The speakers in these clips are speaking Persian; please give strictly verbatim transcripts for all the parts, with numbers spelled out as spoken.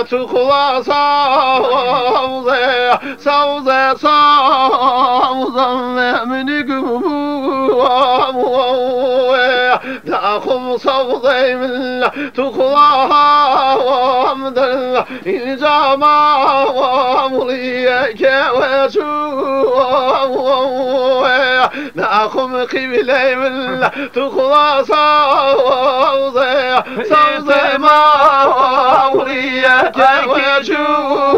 تو خدا سوزه سوزه سوزه منی گوام داخم سوزه من تو خدا مدل اینجا ما مولیه که وشو داخم قبله من تو خدا سوزه سوزه ما مولیه که وشو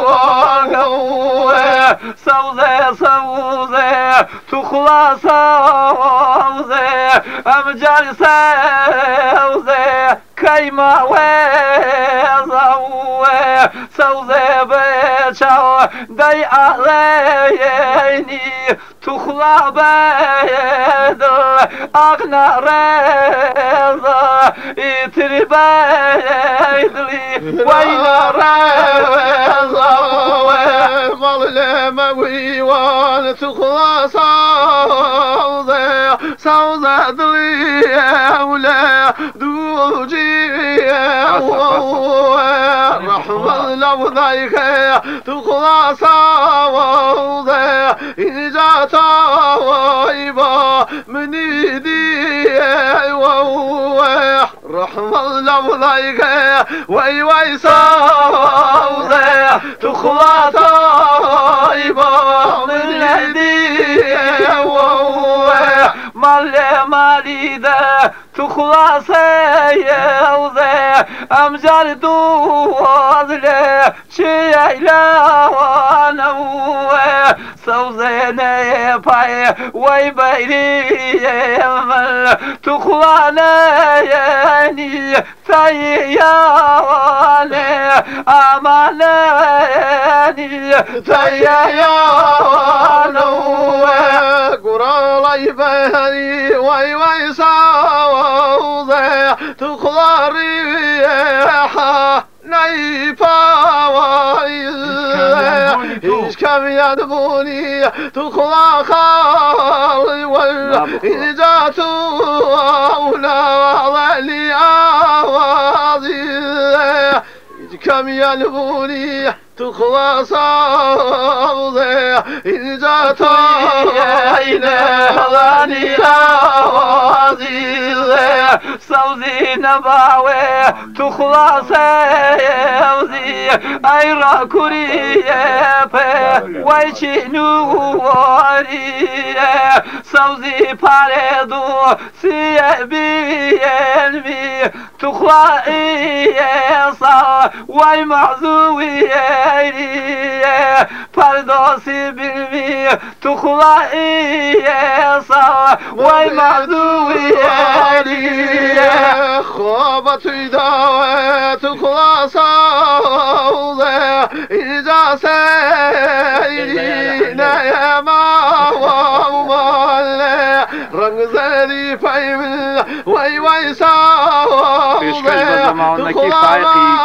سوزه سوزه تو خدا سوزه ام جال سوزه كيما وزوه سوزه بچاو داي عليني تخلا بيدل اغنى رزا اتري بيدلي وين رزا ظلم ويوان تخلا سوزه سوزه دلي ولا دوجي رحمة الله ذاك تخلى سوزه إن جاء طيبة من يدي رحمة الله ذاك وي وي سوزه تخلى طيبة من يدي مالي مالي ده تخلى سيوزه امجار دوازله شيلا وانوه سوزه نيباي وي بيري يمل تخلى نيني تياواني اماني تياوانوه قرالي بيري وي وي سوزه تخلى ريحة نيفا إيش كم يدبوني تخلى خالي وإن جاتوا أولا لي آوازي إيش كم يدبوني تخلى صوزي إن جاتوا إلى لي آوازي سوزي نباوي تخلى سيوزي ايرا كوريه ويشي نوري سوزي باردو سيبينمي تخلى ايسا وي معزوي باردوسي بالمي تخلى ايسا وي معزوي خوابت داوه تخلى صوزه إجا سيدينا يا ما ومالي رنگ زدي فايمل وي وي صوزه تخلى